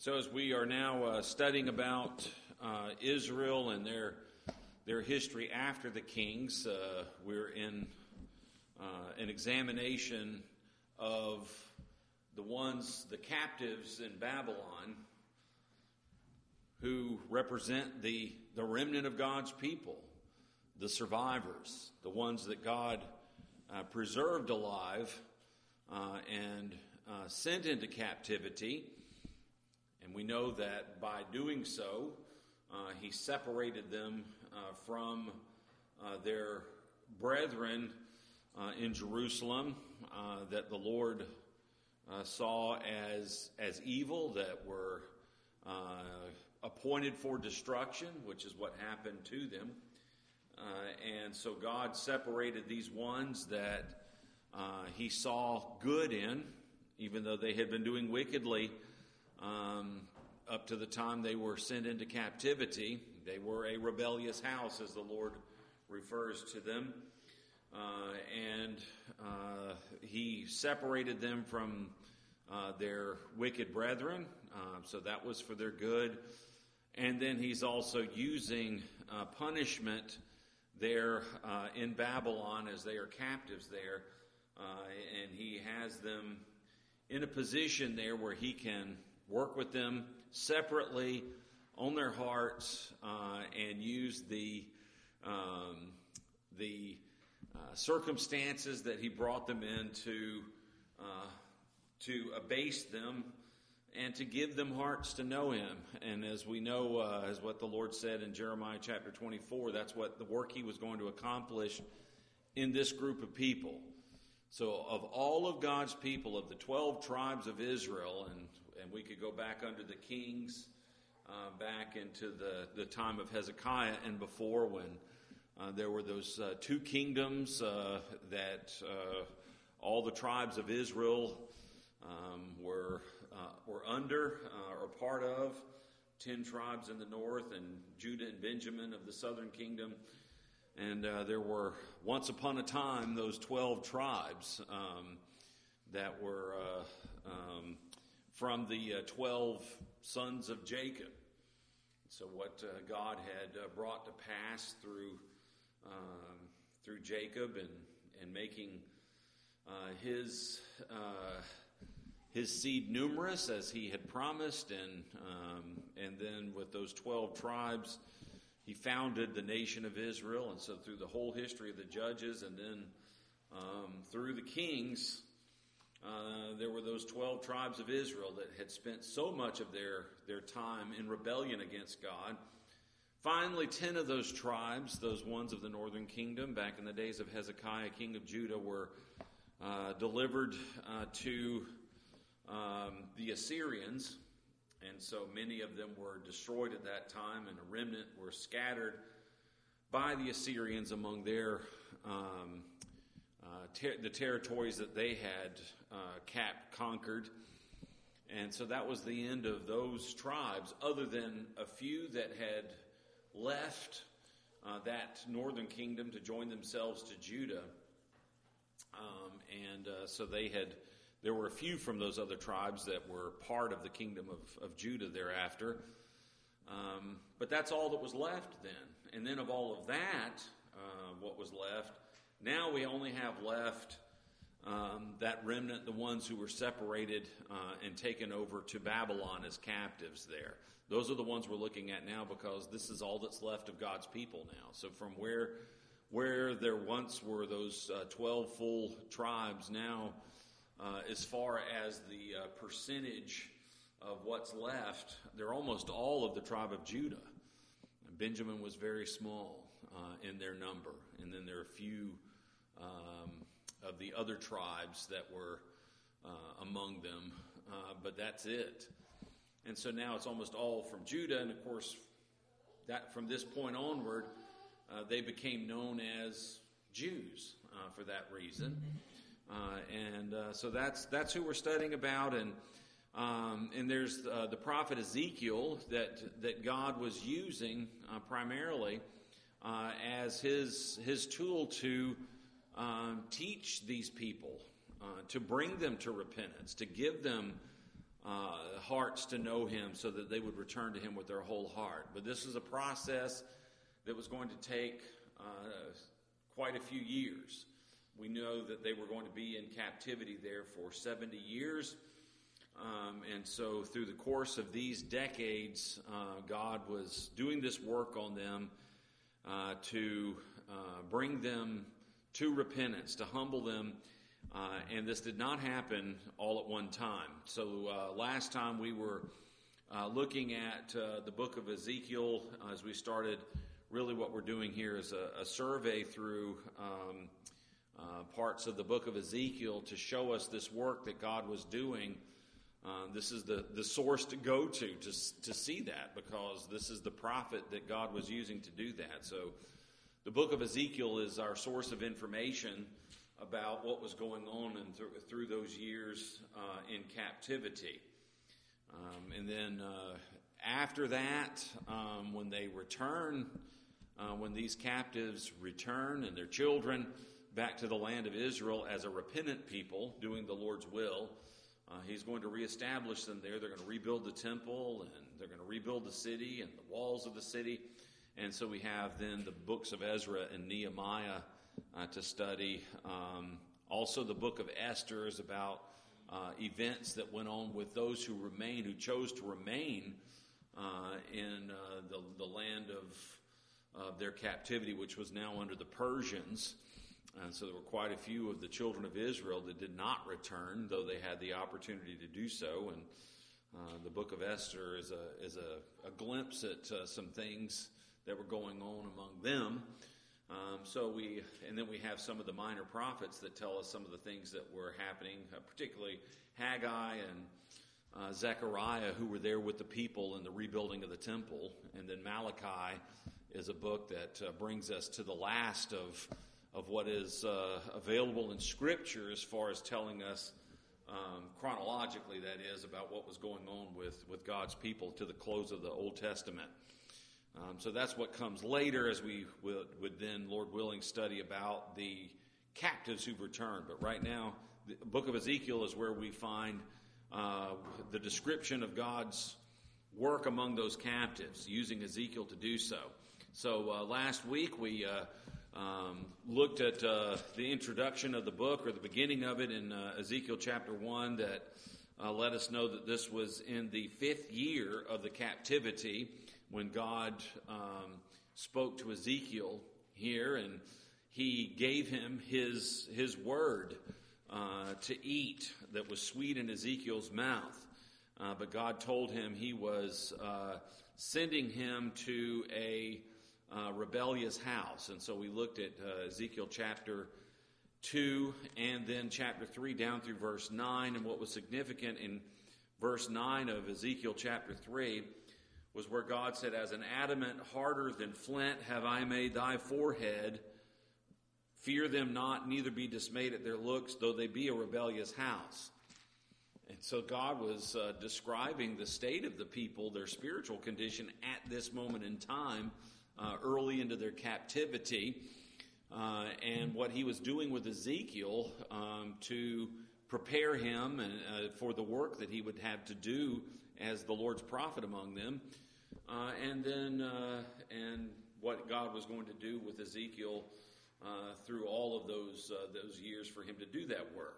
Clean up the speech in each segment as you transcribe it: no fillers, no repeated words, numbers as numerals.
So as we are now studying about Israel and their history after the kings, we're in an examination of the captives in Babylon, who represent the remnant of God's people, the survivors, the ones that God preserved alive and sent into captivity. And we know that by doing so, he separated them from their brethren in Jerusalem that the Lord saw as evil, that were appointed for destruction, which is what happened to them. And so God separated these ones that he saw good in, even though they had been doing wickedly up to the time they were sent into captivity. They were a rebellious house, as the Lord refers to them. And he separated them from their wicked brethren, so that was for their good. And then he's also using punishment there in Babylon as they are captives there. And he has them in a position there where he can work with them separately on their hearts and use the circumstances that he brought them in to abase them and to give them hearts to know him. And as we know, as what the Lord said in Jeremiah chapter 24, that's what the work he was going to accomplish in this group of people. So of all of God's people, of the 12 tribes of Israel, and we could go back under the kings, back into the time of Hezekiah and before, when there were those two kingdoms that all the tribes of Israel were under or part of, 10 tribes in the north and Judah and Benjamin of the southern kingdom. And there were, once upon a time, those 12 tribes that were from the 12 sons of Jacob. So what God had brought to pass through Jacob and making his seed numerous as he had promised, and then with those 12 tribes, he founded the nation of Israel. And so through the whole history of the judges and then through the kings, there were those 12 tribes of Israel that had spent so much of their time in rebellion against God. Finally, 10 of those tribes, those ones of the northern kingdom, back in the days of Hezekiah, king of Judah, were delivered to the Assyrians. And so many of them were destroyed at that time, and a remnant were scattered by the Assyrians among their the territories that they had conquered. And so that was the end of those tribes, other than a few that had left that northern kingdom to join themselves to Judah. So there were a few from those other tribes that were part of the kingdom of Judah thereafter. But that's all that was left then. And then of all of that, what was left, now we only have left that remnant, the ones who were separated and taken over to Babylon as captives there. Those are the ones we're looking at now, because this is all that's left of God's people now. So from where there once were those 12 full tribes, now as far as the percentage of what's left, they're almost all of the tribe of Judah. Benjamin was very small in their number, and then there are a few of the other tribes that were among them, but that's it. And so now it's almost all from Judah, and of course, that from this point onward, they became known as Jews for that reason. So that's who we're studying about, and there's the prophet Ezekiel that God was using primarily as his tool to teach these people, to bring them to repentance, to give them hearts to know him so that they would return to him with their whole heart. But this is a process that was going to take quite a few years. We know that they were going to be in captivity there for 70 years. And so through the course of these decades, God was doing this work on them to bring them to repentance, to humble them. And this did not happen all at one time. So last time we were looking at the book of Ezekiel as we started. Really what we're doing here is a survey through parts of the book of Ezekiel to show us this work that God was doing. This is the source to go to see that, because this is the prophet that God was using to do that. So the book of Ezekiel is our source of information about what was going on through those years in captivity. And then after that, when they return, when these captives return and their children back to the land of Israel as a repentant people doing the Lord's will, he's going to reestablish them there. They're going to rebuild the temple, and they're going to rebuild the city and the walls of the city. And so we have then the books of Ezra and Nehemiah to study. Also the book of Esther is about events that went on with those who chose to remain in the land of their captivity, which was now under the Persians. And so there were quite a few of the children of Israel that did not return, though they had the opportunity to do so. And the book of Esther is a glimpse at some things that were going on among them. And then we have some of the minor prophets that tell us some of the things that were happening, particularly Haggai and Zechariah, who were there with the people in the rebuilding of the temple. And then Malachi is a book that brings us to the last of what is available in Scripture as far as telling us chronologically, that is, about what was going on with God's people to the close of the Old Testament. So that's what comes later, as we would then, Lord willing, study about the captives who've returned. But right now, the book of Ezekiel is where we find the description of God's work among those captives, using Ezekiel to do so. So last week we looked at the introduction of the book, or the beginning of it, in Ezekiel chapter 1, that let us know that this was in the 5th year of the captivity when God spoke to Ezekiel here, and he gave him his word to eat that was sweet in Ezekiel's mouth. But God told him he was sending him to a rebellious house. And so we looked at Ezekiel chapter 2 and then chapter 3 down through verse 9. And what was significant in verse 9 of Ezekiel chapter 3 was where God said, "As an adamant harder than flint have I made thy forehead. Fear them not, neither be dismayed at their looks, though they be a rebellious house." And so God was describing the state of the people, their spiritual condition at this moment in time, early into their captivity, and what he was doing with Ezekiel to prepare him for the work that he would have to do as the Lord's prophet among them, and what God was going to do with Ezekiel through all of those years for him to do that work.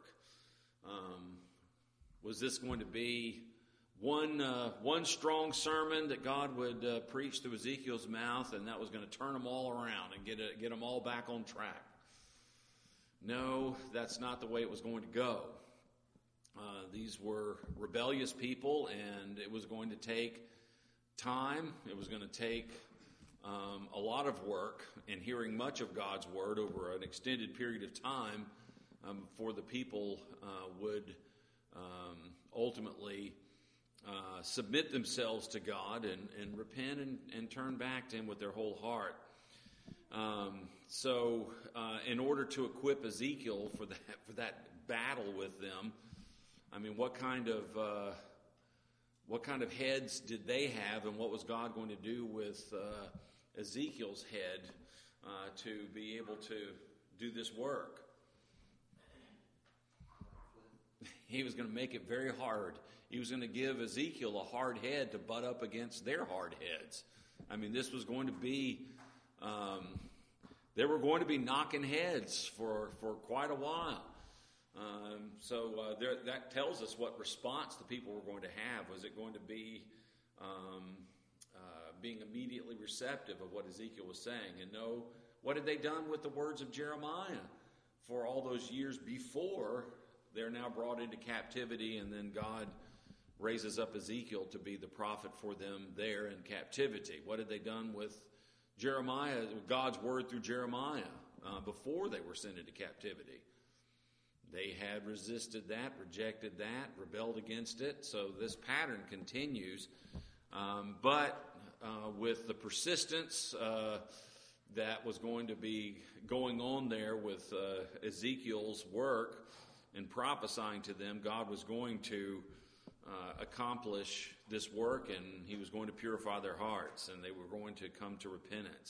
Was this going to be one strong sermon that God would preach through Ezekiel's mouth, and that was going to turn them all around and get them all back on track? No, that's not the way it was going to go. These were rebellious people, and it was going to take time. It was going to take a lot of work and hearing much of God's word over an extended period of time before the people would ultimately submit themselves to God and repent and turn back to Him with their whole heart. So in order to equip Ezekiel for that battle with them, I mean, what kind of heads did they have, and what was God going to do with Ezekiel's head to be able to do this work? he was going to make it very hard. He was going to give Ezekiel a hard head to butt up against their hard heads. I mean, this was going to be, they were going to be knocking heads for quite a while. That tells us what response the people were going to have. Was it going to be being immediately receptive of what Ezekiel was saying? And no, what had they done with the words of Jeremiah for all those years before they're now brought into captivity, and then God raises up Ezekiel to be the prophet for them there in captivity? What had they done with Jeremiah, God's word through Jeremiah, before they were sent into captivity? They had resisted that, rejected that, rebelled against it. So this pattern continues. But with the persistence that was going to be going on there with Ezekiel's work and prophesying to them, God was going to accomplish this work, and he was going to purify their hearts, and they were going to come to repentance.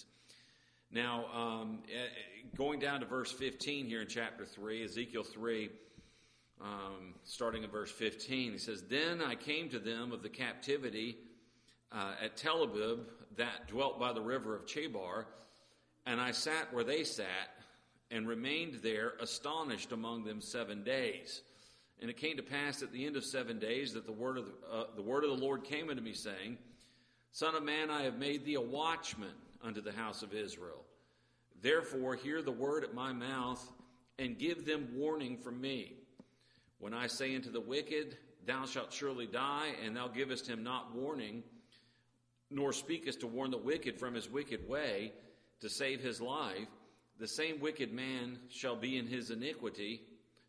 Now, going down to verse 15 here in chapter 3, Ezekiel 3, starting in verse 15, he says, "Then I came to them of the captivity at Tel Abib that dwelt by the river of Chebar, and I sat where they sat, and remained there astonished among them 7 days. And it came to pass at the end of 7 days that the word of the Lord came unto me, saying, Son of man, I have made thee a watchman unto the house of Israel. Therefore hear the word at my mouth, and give them warning from me. When I say unto the wicked, Thou shalt surely die, and thou givest him not warning, nor speakest to warn the wicked from his wicked way, to save his life, the same wicked man shall die in his iniquity,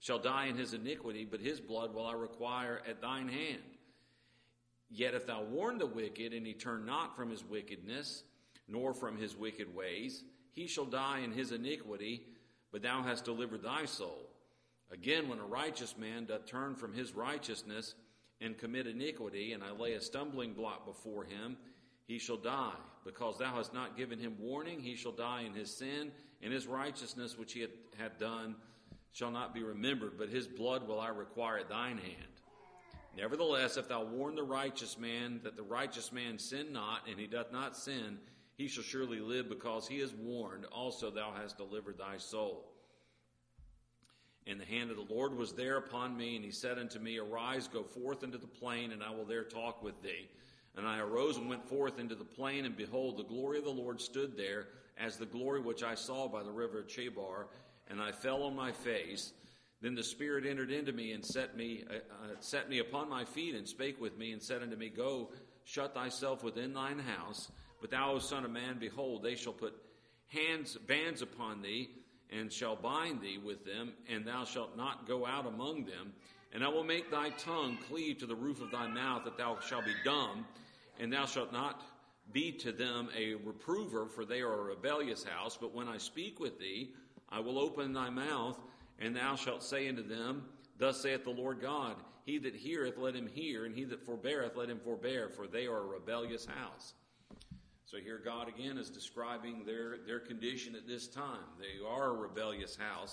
but his blood will I require at thine hand. Yet if thou warn the wicked, and he turn not from his wickedness, nor from his wicked ways, he shall die in his iniquity, but thou hast delivered thy soul. Again, when a righteous man doth turn from his righteousness, and commit iniquity, and I lay a stumbling block before him, he shall die. Because thou hast not given him warning, he shall die in his sin, and his righteousness which he hath done shall not be remembered, but his blood will I require at thine hand. Nevertheless, if thou warn the righteous man, that the righteous man sin not, and he doth not sin, he shall surely live, because he is warned. Also thou hast delivered thy soul. And the hand of the Lord was there upon me, and he said unto me, Arise, go forth into the plain, and I will there talk with thee. And I arose and went forth into the plain, and behold, the glory of the Lord stood there, as the glory which I saw by the river of Chebar, and I fell on my face. Then the Spirit entered into me, and set me upon my feet, and spake with me, and said unto me, Go, shut thyself within thine house. But thou, O son of man, behold, they shall put bands upon thee, and shall bind thee with them, and thou shalt not go out among them. And I will make thy tongue cleave to the roof of thy mouth, that thou shalt be dumb, and thou shalt not be to them a reprover, for they are a rebellious house. But when I speak with thee, I will open thy mouth, and thou shalt say unto them, Thus saith the Lord God, He that heareth, let him hear, and he that forbeareth, let him forbear, for they are a rebellious house. So here God again is describing their condition at this time. They are a rebellious house.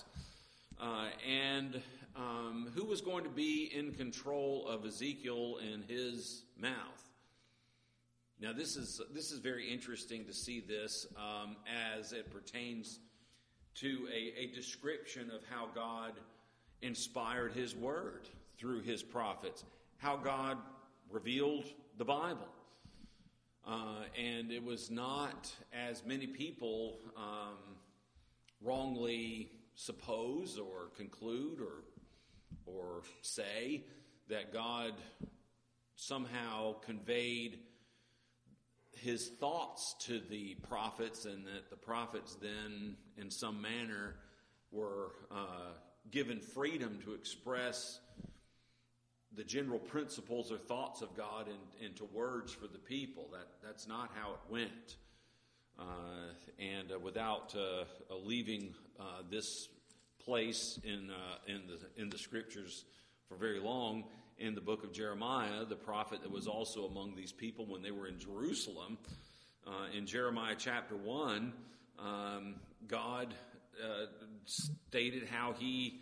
And who was going to be in control of Ezekiel and his mouth? Now this is very interesting to see this as it pertains to a description of how God inspired his word through his prophets, how God revealed the Bible. And it was not, as many people wrongly suppose or conclude or say, that God somehow conveyed his thoughts to the prophets, and that the prophets then, in some manner, were given freedom to express the general principles or thoughts of God into words for the people. That's not how it went. And without leaving this place in the scriptures for very long, in the book of Jeremiah, the prophet that was also among these people when they were in Jerusalem, in Jeremiah chapter 1, God stated how he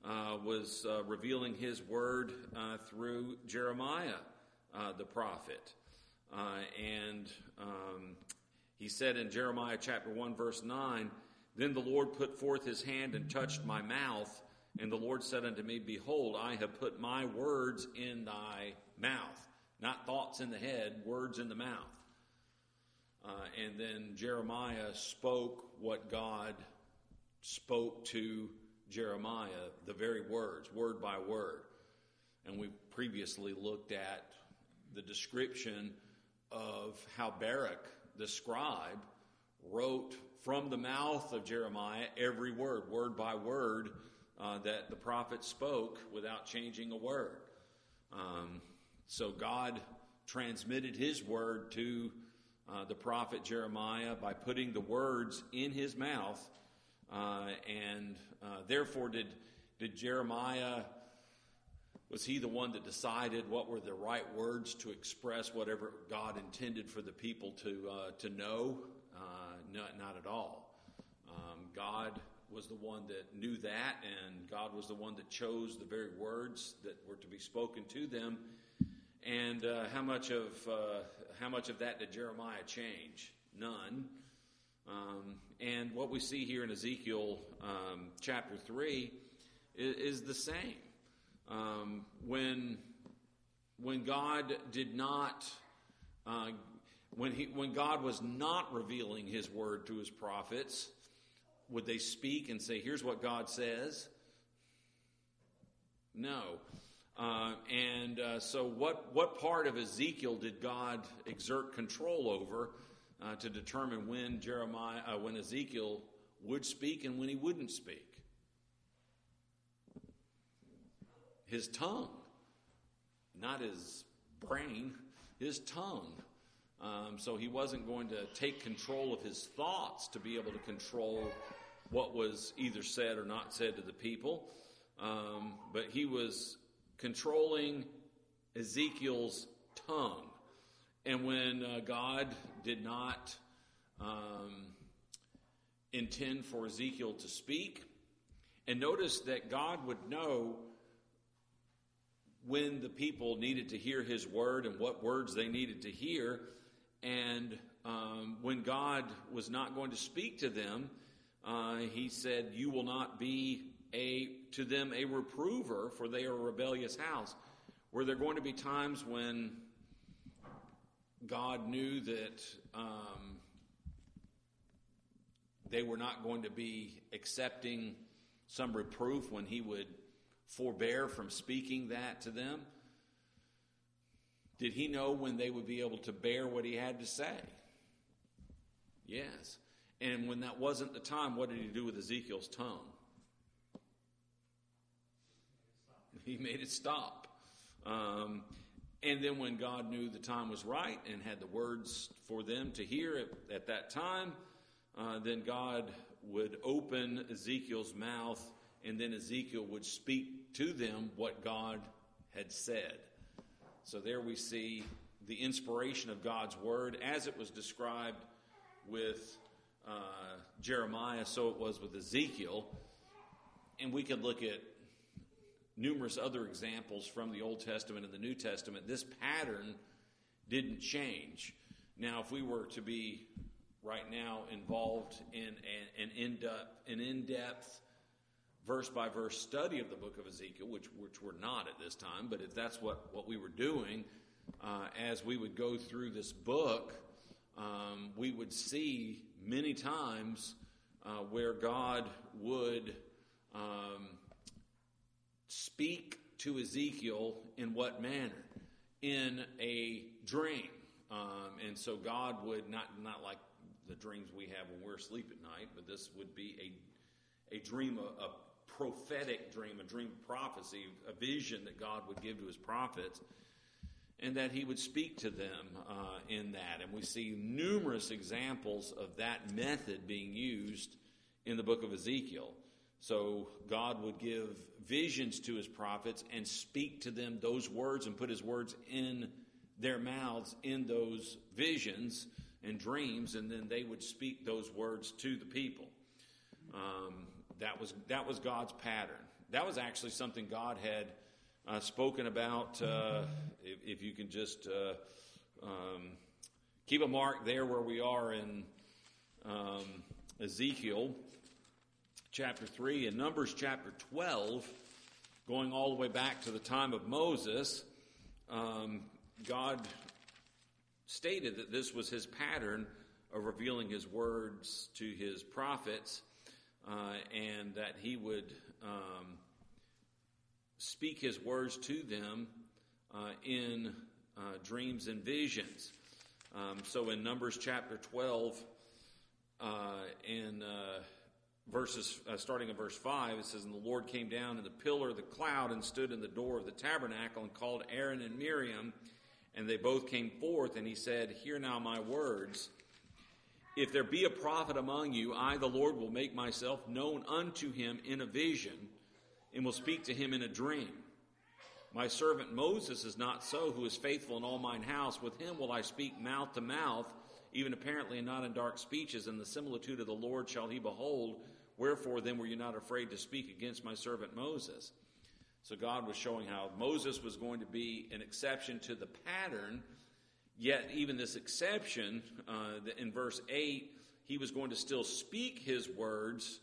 was revealing his word through Jeremiah, the prophet. And he said in Jeremiah chapter 1, verse 9, "Then the Lord put forth his hand and touched my mouth, and the Lord said unto me, Behold, I have put my words in thy mouth." Not thoughts in the head, words in the mouth. And then Jeremiah spoke what God spoke to Jeremiah, the very words, word by word. And we previously looked at the description of how Baruch, the scribe, wrote from the mouth of Jeremiah every word, word by word, that the prophet spoke without changing a word. So God transmitted his word to the prophet Jeremiah by putting the words in his mouth, and therefore did Jeremiah, was he the one that decided what were the right words to express whatever God intended for the people to know? No, not at all. God was the one that knew that, and God was the one that chose the very words that were to be spoken to them. And how much of that did Jeremiah change? None. And what we see here in Ezekiel chapter 3 is the same. When God did not, when God was not revealing his word to his prophets, would they speak and say, "Here's what God says"? No. So what part of Ezekiel did God exert control over to determine when Ezekiel would speak and when he wouldn't speak? His tongue, not his brain, his tongue. So he wasn't going to take control of his thoughts to be able to control what was either said or not said to the people. But he was controlling Ezekiel's tongue. And when God did not intend for Ezekiel to speak, and notice that God would know when the people needed to hear his word and what words they needed to hear, and when God was not going to speak to them, he said, "You will not be to them a reprover, for they are a rebellious house." Were there going to be times when God knew that they were not going to be accepting some reproof, when he would forbear from speaking that to them? Did he know when they would be able to bear what he had to say? Yes. And when that wasn't the time, what did he do with Ezekiel's tongue? He made it stop. And then when God knew the time was right and had the words for them to hear at that time, then God would open Ezekiel's mouth, and then Ezekiel would speak to them what God had said. So there we see the inspiration of God's word as it was described with Jeremiah, so it was with Ezekiel. And we could look at numerous other examples from the Old Testament and the New Testament. This pattern didn't change. Now, if we were to be right now involved in an in-depth verse-by-verse study of the book of Ezekiel, which we're not at this time, but if that's what we were doing, as we would go through this book, we would see many times where God would speak to Ezekiel in what manner? In a dream. And so God would, not like the dreams we have when we're asleep at night, but this would be a dream, a prophetic dream, a dream of prophecy, a vision that God would give to his prophets, and that he would speak to them in that. And we see numerous examples of that method being used in the book of Ezekiel. So God would give visions to his prophets and speak to them those words and put his words in their mouths in those visions and dreams, and then they would speak those words to the people. That was God's pattern. that was actually something God had spoken about. If you can just keep a mark there where we are in Ezekiel chapter 3 and Numbers chapter 12, going all the way back to the time of Moses, God stated that this was his pattern of revealing his words to his prophets, and that he would speak his words to them in dreams and visions. So in Numbers chapter 12, and verses starting in verse 5, it says, "And the Lord came down in the pillar of the cloud and stood in the door of the tabernacle and called Aaron and Miriam, and they both came forth, and he said, Hear now my words. If there be a prophet among you, I, the Lord, will make myself known unto him in a vision, and will speak to him in a dream. My servant Moses is not so, who is faithful in all mine house. With him will I speak mouth to mouth, even apparently and not in dark speeches, and the similitude of the Lord shall he behold. Wherefore then were you not afraid to speak against my servant Moses?" So God was showing how Moses was going to be an exception to the pattern, yet even this exception, in verse 8, he was going to still speak his words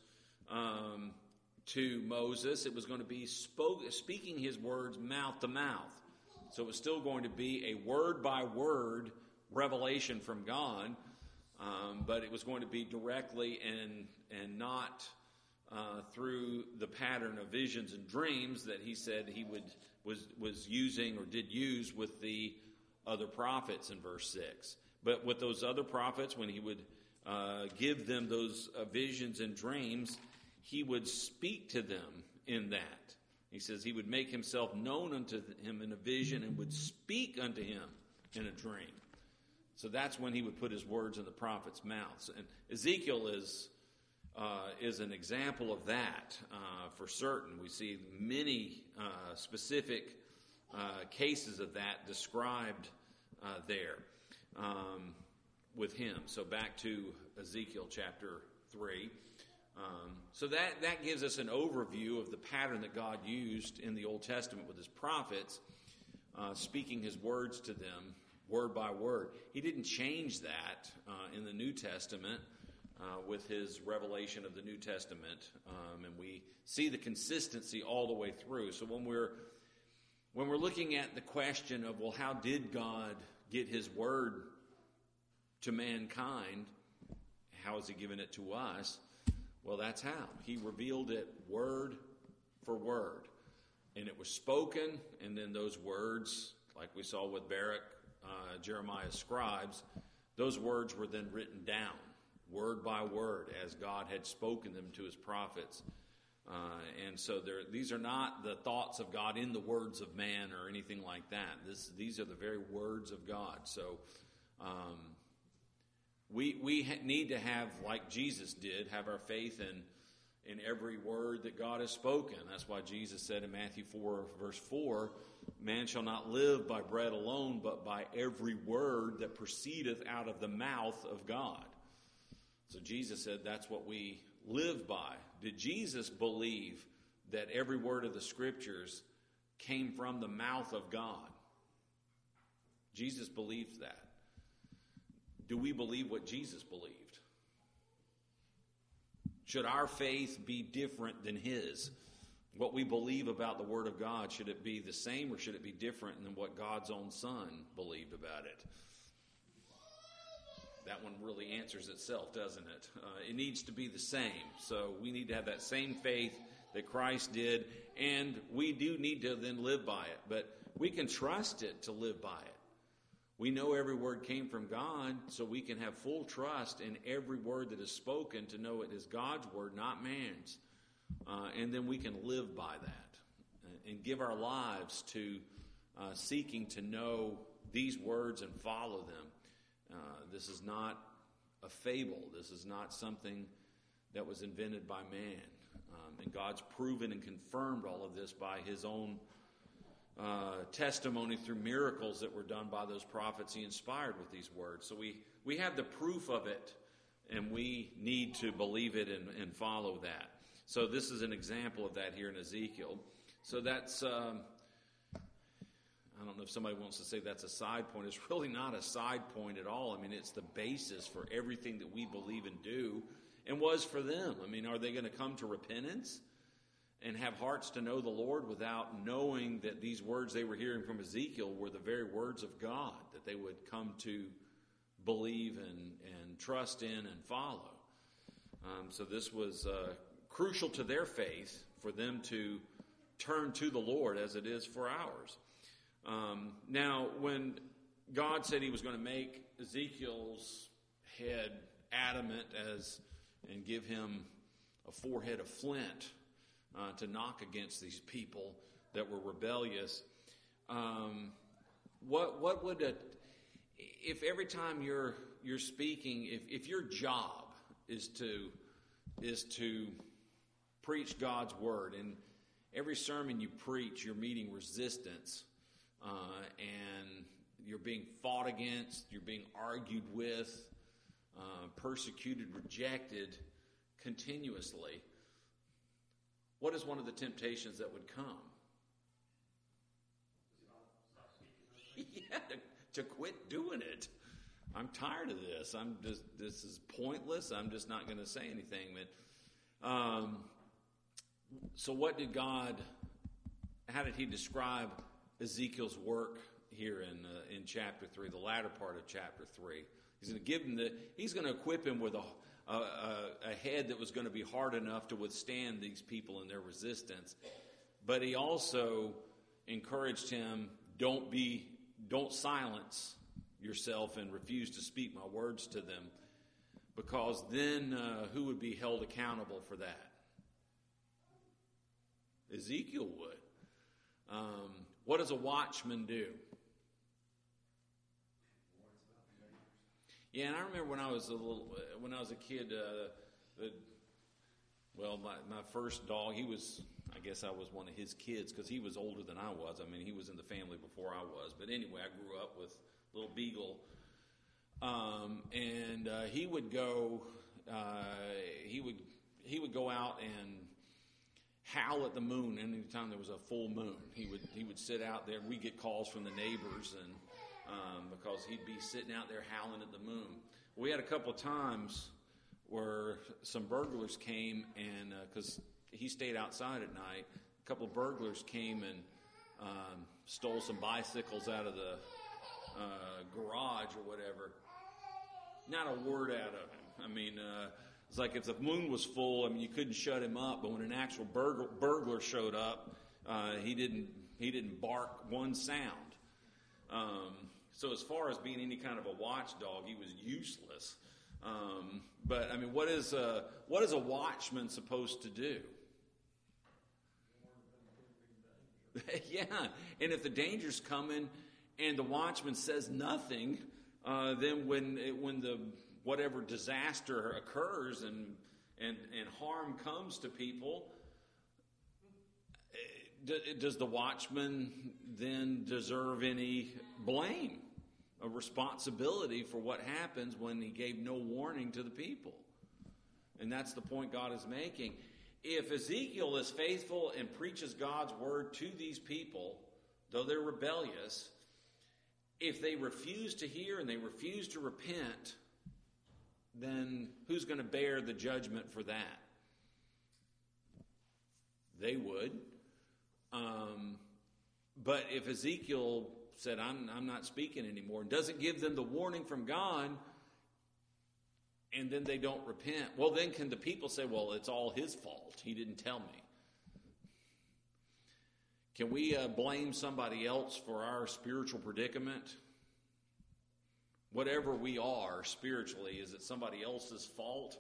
to Moses. It was going to be speaking his words mouth to mouth. So it was still going to be a word-by-word revelation from God, but it was going to be directly and not through the pattern of visions and dreams that he said he was using or did use with the other prophets in verse 6. But with those other prophets, when he would give them those visions and dreams, he would speak to them in that. He says he would make himself known unto him in a vision and would speak unto him in a dream. So that's when he would put his words in the prophet's mouths. And Ezekiel is an example of that for certain. We see many specific cases of that described there with him. So back to Ezekiel chapter 3. So that gives us an overview of the pattern that God used in the Old Testament with his prophets, speaking his words to them word by word. He didn't change that in the New Testament with his revelation of the New Testament, and we see the consistency all the way through. So when we're looking at the question of, well, how did God get his word to mankind? How has he given it to us? Well, that's how. He revealed it word for word. And it was spoken, and then those words, like we saw with Baruch, Jeremiah's scribes, those words were then written down, word by word, as God had spoken them to his prophets. And so these are not the thoughts of God in the words of man or anything like that. These are the very words of God. So we need to have, like Jesus did, have our faith in every word that God has spoken. That's why Jesus said in Matthew 4, verse 4, "Man shall not live by bread alone, but by every word that proceedeth out of the mouth of God." So Jesus said that's what we live by. Did Jesus believe that every word of the Scriptures came from the mouth of God? Jesus believed that. Do we believe what Jesus believed? Should our faith be different than his? What we believe about the Word of God, should it be the same or should it be different than what God's own Son believed about it? That one really answers itself, doesn't it? It needs to be the same. So we need to have that same faith that Christ did, and we do need to then live by it. But we can trust it to live by it. We know every word came from God, so we can have full trust in every word that is spoken to know it is God's word, not man's. And then we can live by that and give our lives to seeking to know these words and follow them. This is not a fable. This is not something that was invented by man. And God's proven and confirmed all of this by his own testimony through miracles that were done by those prophets he inspired with these words. So we have the proof of it, and we need to believe it and follow that. So this is an example of that here in Ezekiel. So that's, I don't know if somebody wants to say that's a side point. It's really not a side point at all. I mean, it's the basis for everything that we believe and do, and was for them. I mean, are they going to come to repentance and have hearts to know the Lord without knowing that these words they were hearing from Ezekiel were the very words of God, that they would come to believe and trust in and follow? So this was crucial to their faith for them to turn to the Lord as it is for ours. Now, when God said he was going to make Ezekiel's head adamant and give him a forehead of flint to knock against these people that were rebellious, what would if every time you're speaking, if your job is to preach God's word, and every sermon you preach, you're meeting resistance, and you're being fought against, you're being argued with, persecuted, rejected continuously, what is one of the temptations that would come? Yeah, to quit doing it. I'm tired of this. This is pointless. I'm just not going to say anything. But so what did God? How did he describe Ezekiel's work here in chapter 3, the latter part of chapter 3? He's going to give him he's going to equip him with a head that was going to be hard enough to withstand these people and their resistance. But he also encouraged him, don't silence yourself and refuse to speak my words to them, because then who would be held accountable for that? Ezekiel would. What does a watchman do? Yeah, and I remember when I was a kid, my first dog, I guess I was one of his kids because he was older than I was. I mean, he was in the family before I was. But anyway, I grew up with little Beagle, and he would go out and howl at the moon anytime there was a full moon. He would sit out there. We'd get calls from the neighbors, and because he'd be sitting out there howling at the moon. We had a couple of times where some burglars came, and because he stayed outside at night, a couple of burglars came and stole some bicycles out of the garage or whatever. Not a word out of him. I mean, it's like if the moon was full, I mean, you couldn't shut him up. But when an actual burglar showed up, he didn't bark one sound. So as far as being any kind of a watchdog, he was useless. But I mean, what is a watchman supposed to do? Yeah, and if the danger's coming and the watchman says nothing, then when the whatever disaster occurs and harm comes to people, does the watchman then deserve any blame, a responsibility for what happens when he gave no warning to the people? And that's the point God is making. If Ezekiel is faithful and preaches God's word to these people, though they're rebellious, if they refuse to hear and they refuse to repent, then who's going to bear the judgment for that? They would. But if Ezekiel said, I'm not speaking anymore, and doesn't give them the warning from God, and then they don't repent, well, then can the people say, well, it's all his fault. He didn't tell me. Can we blame somebody else for our spiritual predicament? Whatever we are spiritually, is it somebody else's fault?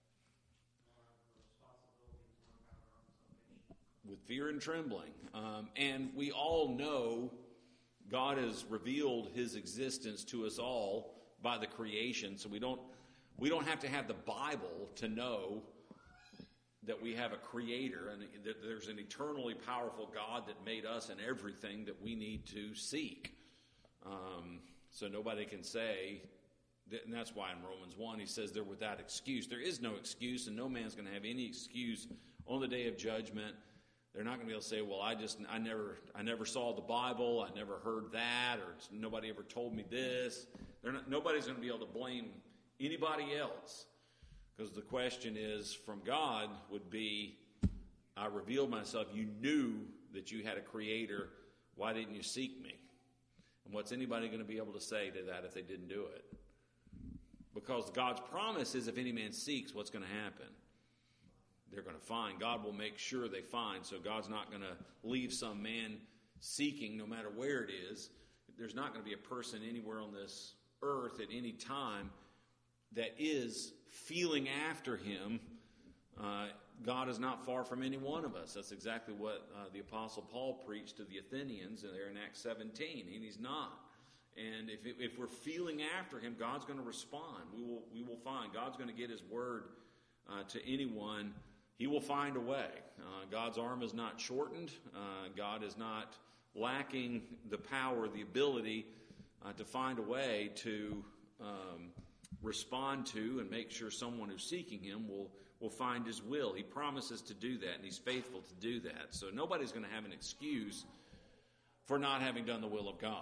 With fear and trembling. And we all know God has revealed his existence to us all by the creation, so we don't have to have the Bible to know that we have a creator and that there's an eternally powerful God that made us and everything that we need to seek. So nobody can say, and that's why in Romans 1 he says they're without excuse. There is no excuse, and no man's going to have any excuse on the day of judgment, they're not going to be able to say, well, I never saw the Bible, I never heard that, or nobody ever told me this. Nobody's going to be able to blame anybody else. Because the question is, from God, would be, I revealed myself. You knew that you had a creator. Why didn't you seek me? And what's anybody going to be able to say to that if they didn't do it? Because God's promise is, if any man seeks, what's going to happen? They're going to find. God will make sure they find. So God's not going to leave some man seeking, no matter where it is. There's not going to be a person anywhere on this earth at any time that is feeling after him. God is not far from any one of us. That's exactly what the Apostle Paul preached to the Athenians there in Acts 17, and he's not. And if we're feeling after him, God's going to respond. We will find. God's going to get his word to anyone. He will find a way. God's arm is not shortened. God is not lacking the power, the ability to find a way to respond to and make sure someone who's seeking him will find his will. He promises to do that, and he's faithful to do that. So nobody's going to have an excuse for not having done the will of God.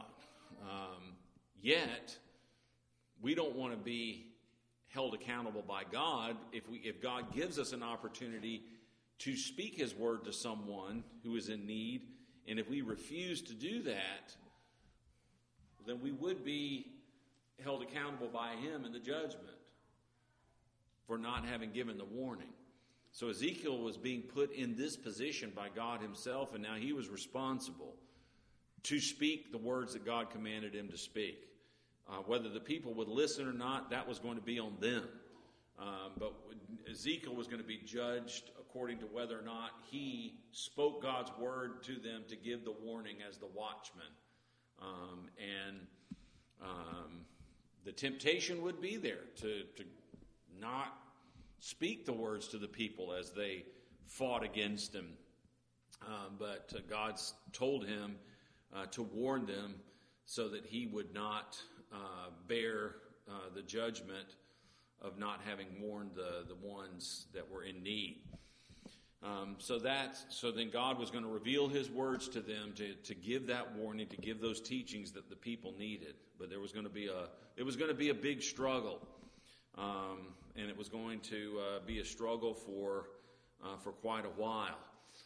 Yet, we don't want to be held accountable by God if God gives us an opportunity to speak his word to someone who is in need, and if we refuse to do that, then we would be held accountable by him in the judgment for not having given the warning. So Ezekiel was being put in this position by God himself, and now he was responsible to speak the words that God commanded him to speak. Whether the people would listen or not, that was going to be on them. But Ezekiel was going to be judged according to whether or not he spoke God's word to them to give the warning as the watchman. The temptation would be there to not speak the words to the people as they fought against him. But God told him to warn them so that he would not bear the judgment of not having warned the ones that were in need. So then God was going to reveal his words to them to give that warning, to give those teachings that the people needed. But there was going to be a big struggle, and it was going to be a struggle for quite a while.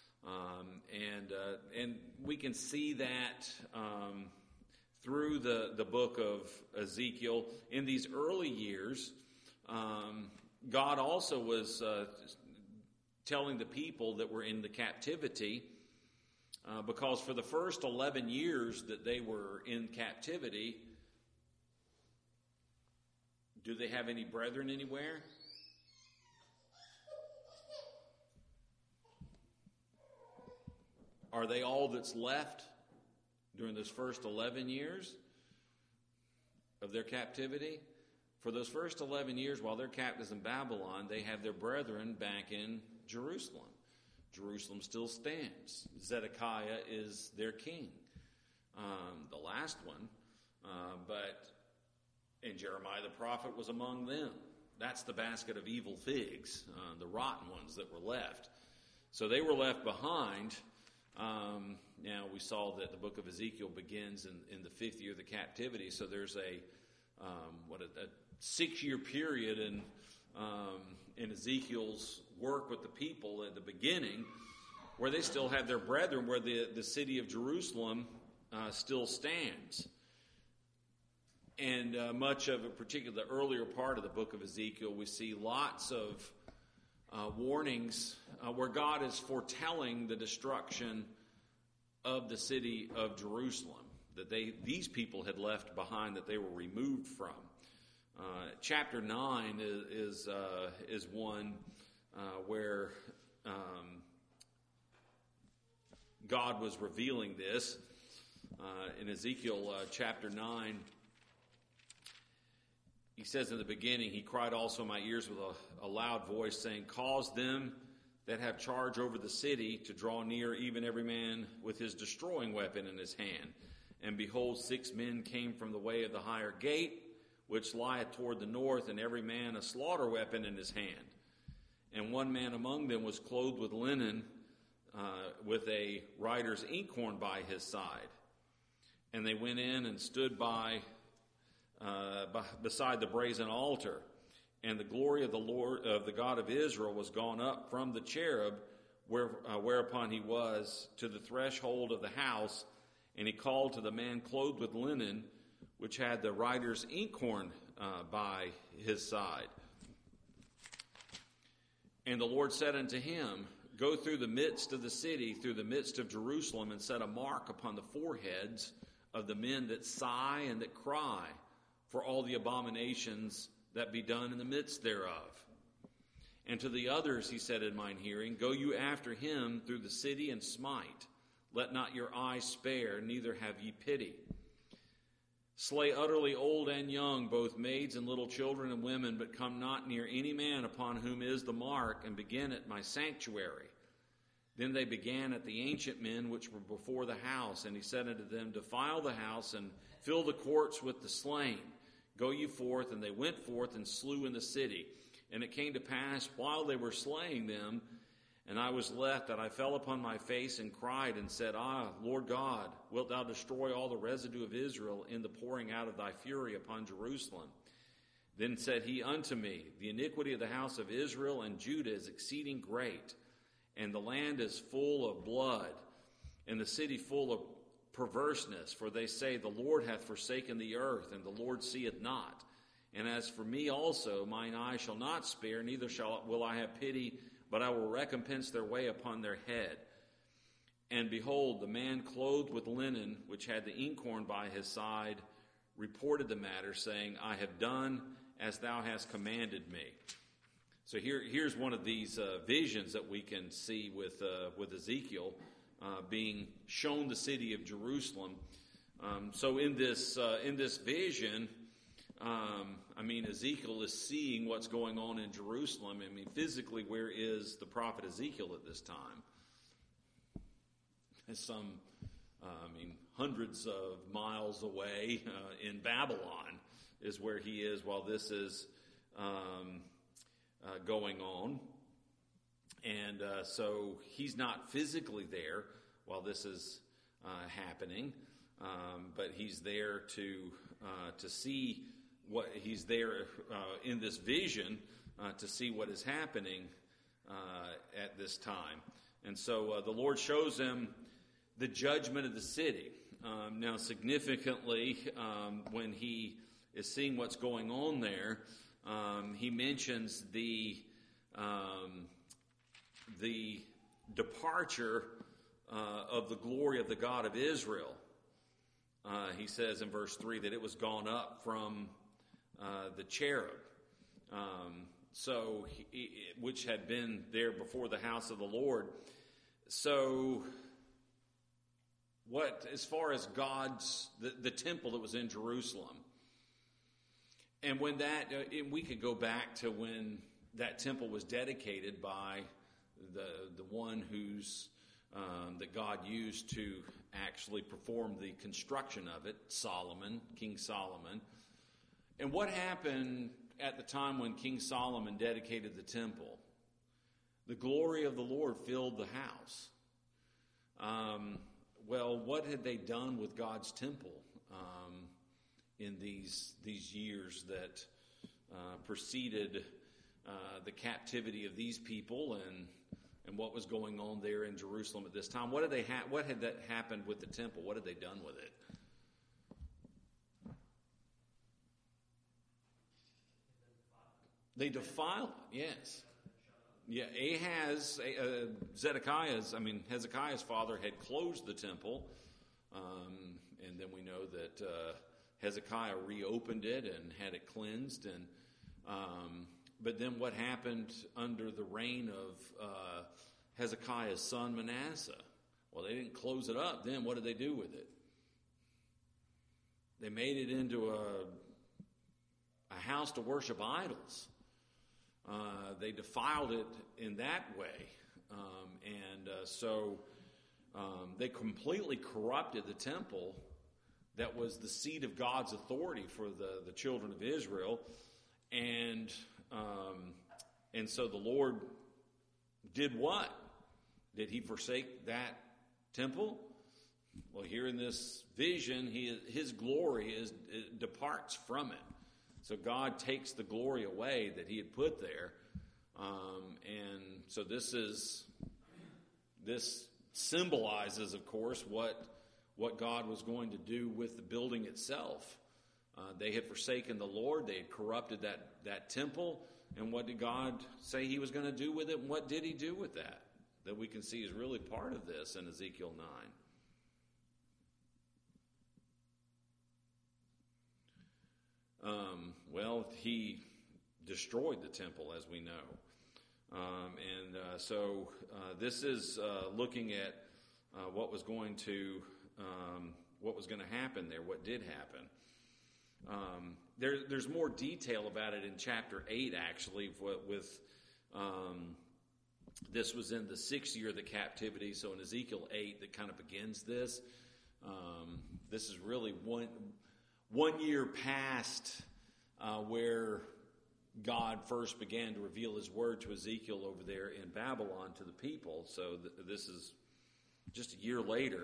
And we can see that through the book of Ezekiel. In these early years, God also was telling the people that were in the captivity, because for the first 11 years that they were in captivity, do they have any brethren anywhere? Are they all that's left during those first 11 years of their captivity? For those first 11 years, while they're captives in Babylon, they have their brethren back in Jerusalem. Jerusalem still stands. Zedekiah is their king, the last one. And Jeremiah the prophet was among them. That's the basket of evil figs, the rotten ones that were left. So they were left behind. Now we saw that the book of Ezekiel begins in the 5th year of the captivity. So there's a 6-year period in Ezekiel's work with the people at the beginning, where they still have their brethren, where the city of Jerusalem still stands. And much of, particularly the earlier part of the book of Ezekiel, we see lots of warnings where God is foretelling the destruction of the city of Jerusalem that these people had left behind, that they were removed from. Chapter 9 is one where God was revealing this. In Ezekiel chapter 9, he says in the beginning, he cried also in my ears with a loud voice, saying, cause them that have charge over the city to draw near, even every man with his destroying weapon in his hand. And behold, 6 men came from the way of the higher gate, which lieth toward the north, and every man a slaughter weapon in his hand. And one man among them was clothed with linen, with a writer's inkhorn by his side. And they went in and stood beside the brazen altar. And the glory of the Lord, of the God of Israel, was gone up from the cherub, whereupon he was, to the threshold of the house. And he called to the man clothed with linen, which had the writer's inkhorn by his side. And the Lord said unto him, Go through the midst of the city, through the midst of Jerusalem, and set a mark upon the foreheads of the men that sigh and that cry for all the abominations that be done in the midst thereof. And to the others he said in mine hearing, Go you after him through the city and smite. Let not your eyes spare, neither have ye pity. Slay utterly old and young, both maids and little children and women, but come not near any man upon whom is the mark, and begin at my sanctuary. Then they began at the ancient men which were before the house, and he said unto them, Defile the house, and fill the courts with the slain. Go ye forth. And they went forth and slew in the city. And it came to pass, while they were slaying them, and I was left, that I fell upon my face and cried and said, Lord God, wilt thou destroy all the residue of Israel in the pouring out of thy fury upon Jerusalem? Then said he unto me, The iniquity of the house of Israel and Judah is exceeding great, and the land is full of blood, and the city full of perverseness. For they say, The Lord hath forsaken the earth, and the Lord seeth not. And as for me also, mine eye shall not spare, neither will I have pity, but I will recompense their way upon their head. And behold, the man clothed with linen, which had the inkhorn by his side, reported the matter, saying, I have done as thou hast commanded me. So here's one of these visions that we can see with Ezekiel being shown the city of Jerusalem. So in this vision, Ezekiel is seeing what's going on in Jerusalem. Physically, where is the prophet Ezekiel at this time? Some, hundreds of miles away in Babylon is where he is while this is going on. And so he's not physically there while this is happening, but he's there to see what he's there in this vision to see what is happening at this time. And so the Lord shows him the judgment of the city. Now, significantly, when he is seeing what's going on there, he mentions the departure of the glory of the God of Israel. He says in verse 3 that it was gone up from the cherub, which had been there before the house of the Lord. So, as far as the temple that was in Jerusalem, and when we could go back to when that temple was dedicated by the one that God used to actually perform the construction of it, Solomon, King Solomon. And what happened at the time when King Solomon dedicated the temple? The glory of the Lord filled the house. What had they done with God's temple in these years that preceded the captivity of these people and what was going on there in Jerusalem at this time? What had that happened with the temple? What had they done with it? They defiled it, yes. Yeah, Hezekiah's father had closed the temple, and then we know that Hezekiah reopened it and had it cleansed. But then what happened under the reign of Hezekiah's son Manasseh? Well, they didn't close it up. Then what did they do with it? They made it into a house to worship idols. They defiled it in that way. So they completely corrupted the temple that was the seat of God's authority for the children of Israel. And so the Lord did what? Did he forsake that temple? Well, here in this vision, his glory departs from it. So God takes the glory away that he had put there. And so this symbolizes, of course, what God was going to do with the building itself. They had forsaken the Lord. They had corrupted that temple. And what did God say he was going to do with it? And what did he do with that? That we can see is really part of this in Ezekiel 9. Well, he destroyed the temple, as we know. So this is looking at what was going to happen there, what did happen. There's more detail about it in chapter 8, actually, this was in the 6th year of the captivity, so in Ezekiel 8 that kind of begins this. This is really one year past where God first began to reveal his word to Ezekiel over there in Babylon to the people. So this is just a year later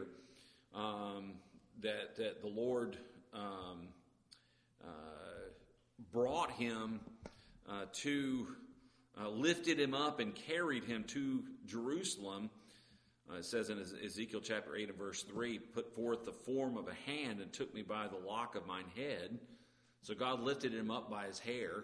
that the Lord brought him lifted him up and carried him to Jerusalem. It says in Ezekiel chapter 8 and verse 3, put forth the form of a hand and took me by the lock of mine head. So God lifted him up by his hair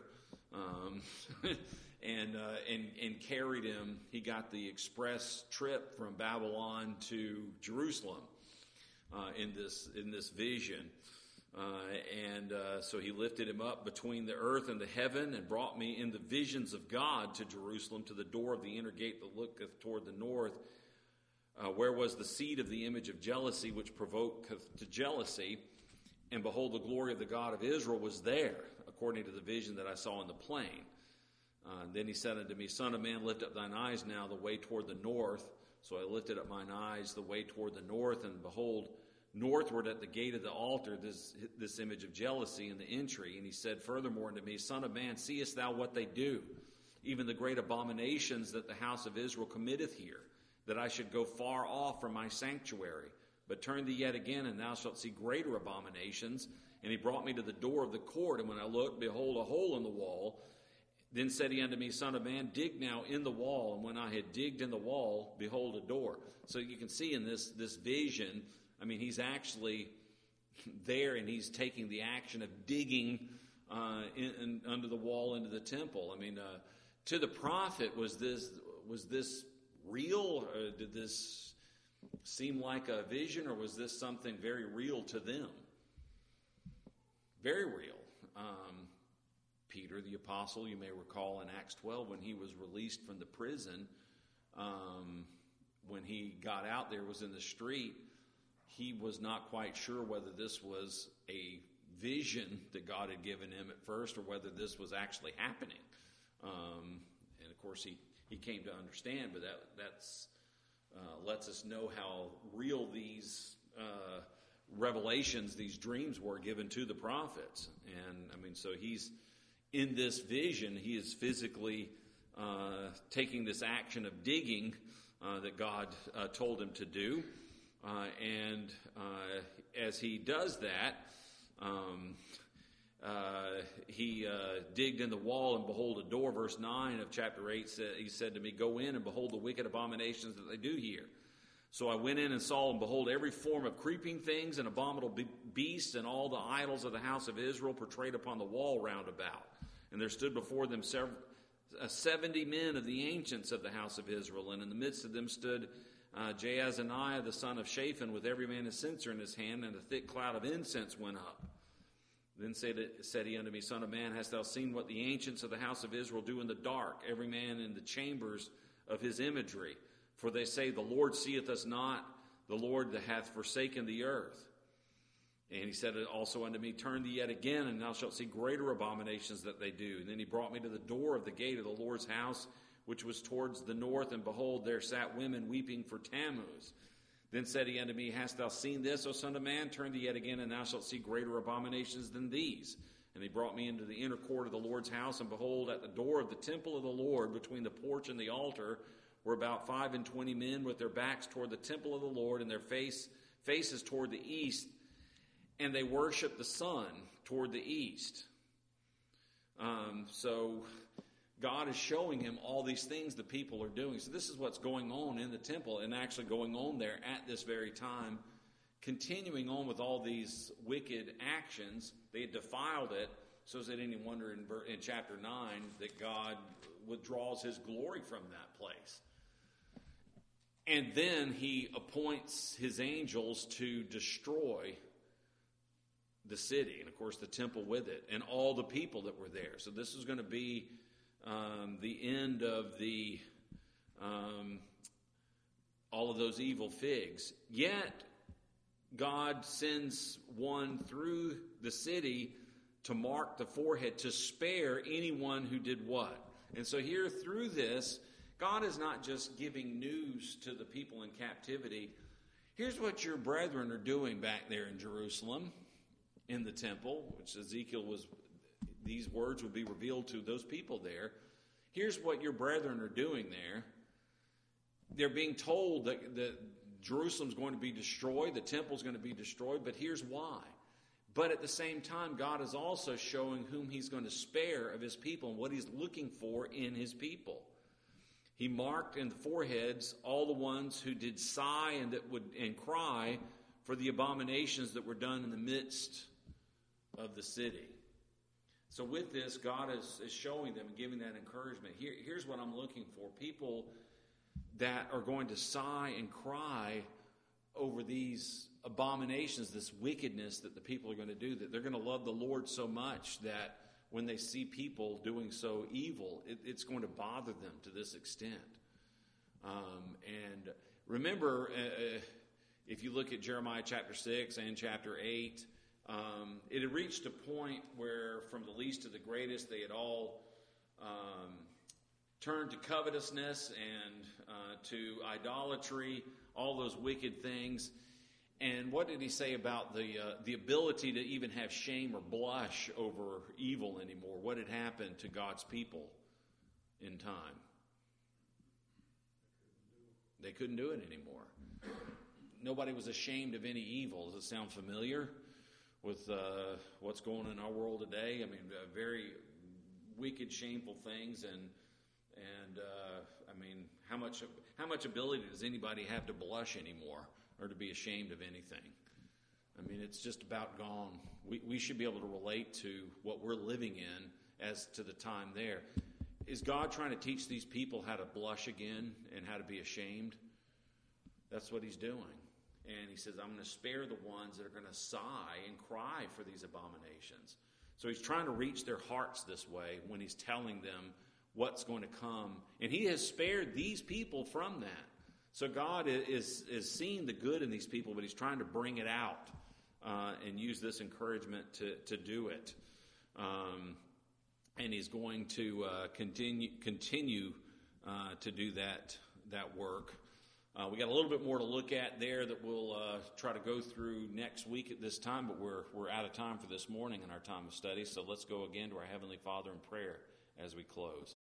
and carried him. He got the express trip from Babylon to Jerusalem in this vision. So he lifted him up between the earth and the heaven and brought me in the visions of God to Jerusalem, to the door of the inner gate that looketh toward the north, where was the seed of the image of jealousy, which provoketh to jealousy. And behold, the glory of the God of Israel was there, according to the vision that I saw in the plain. Then he said unto me, Son of man, lift up thine eyes now the way toward the north. So I lifted up mine eyes the way toward the north, and behold, northward at the gate of the altar, this image of jealousy in the entry. And he said furthermore unto me, Son of man, seest thou what they do, even the great abominations that the house of Israel committeth here, that I should go far off from my sanctuary? But turn thee yet again, and thou shalt see greater abominations. And he brought me to the door of the court, and when I looked, behold, a hole in the wall. Then said he unto me, Son of man, dig now in the wall. And when I had digged in the wall, behold, a door. So you can see in this vision, I mean, he's actually there, and he's taking the action of digging under the wall into the temple. I mean, to the prophet, was this real? Or did this seem like a vision, or was this something very real to them? Very real. Peter, the apostle, you may recall in Acts 12, when he was released from the prison, when he got out there, was in the street, he was not quite sure whether this was a vision that God had given him at first, or whether this was actually happening. And of course, he came to understand, but that's lets us know how real these revelations, these dreams were given to the prophets. And I mean, so he's in this vision, he is physically taking this action of digging that God told him to do. And as he does that, he digged in the wall, and behold, a door. Verse 9 of chapter 8, he said to me, Go in and behold the wicked abominations that they do here. So I went in and saw, and behold, every form of creeping things and abominable beasts and all the idols of the house of Israel portrayed upon the wall round about. And there stood before them 70 men of the ancients of the house of Israel, and in the midst of them stood Jaazaniah the son of Shaphan, with every man a censer in his hand, and a thick cloud of incense went up. Then said he unto me, Son of man, hast thou seen what the ancients of the house of Israel do in the dark, every man in the chambers of his imagery? For they say, The Lord seeth us not, the Lord that hath forsaken the earth. And he said also unto me, Turn thee yet again, and thou shalt see greater abominations that they do. And then he brought me to the door of the gate of the Lord's house, which was towards the north, and behold, there sat women weeping for Tammuz. Then said he unto me, Hast thou seen this, O son of man? Turn thee yet again, and thou shalt see greater abominations than these. And he brought me into the inner court of the Lord's house, and behold, at the door of the temple of the Lord, between the porch and the altar, were about 25 men with their backs toward the temple of the Lord and their faces toward the east, and they worshiped the sun toward the east. So God is showing him all these things the people are doing. So this is what's going on in the temple and actually going on there at this very time, continuing on with all these wicked actions. They had defiled it. So is it any wonder in chapter 9 that God withdraws his glory from that place? And then he appoints his angels to destroy the city, and of course the temple with it, and all the people that were there. So this is going to be the end of the all of those evil figs. Yet God sends one through the city to mark the forehead, to spare anyone who did what. And so here through this, God is not just giving news to the people in captivity. Here's what your brethren are doing back there in Jerusalem, in the temple, which Ezekiel was, these words would be revealed to those people there. Here's what your brethren are doing there. They're being told that Jerusalem's going to be destroyed, the temple's going to be destroyed, but here's why. But at the same time, God is also showing whom he's going to spare of his people and what he's looking for in his people. He marked in the foreheads all the ones who did sigh and cry for the abominations that were done in the midst of the city. So with this, God is showing them and giving that encouragement. Here's what I'm looking for. People that are going to sigh and cry over these abominations, this wickedness that the people are going to do, that they're going to love the Lord so much that when they see people doing so evil, it's going to bother them to this extent. And remember, if you look at Jeremiah chapter 6 and chapter 8, it had reached a point where from the least to the greatest, they had all turned to covetousness and to idolatry, all those wicked things. And what did he say about the ability to even have shame or blush over evil anymore? What had happened to God's people in time? They couldn't do it anymore. Nobody was ashamed of any evil. Does it sound familiar with what's going on in our world today? I mean, very wicked, shameful things, and I mean, how much ability does anybody have to blush anymore or to be ashamed of anything? I mean, it's just about gone. We should be able to relate to what we're living in as to the time there. Is God trying to teach these people how to blush again and how to be ashamed? That's what he's doing. And he says, I'm going to spare the ones that are going to sigh and cry for these abominations. So he's trying to reach their hearts this way when he's telling them what's going to come. And he has spared these people from that. So God is seeing the good in these people, but he's trying to bring it out and use this encouragement to do it. And he's going to continue to do that work. We got a little bit more to look at there that we'll try to go through next week at this time, but we're out of time for this morning in our time of study. So let's go again to our Heavenly Father in prayer as we close.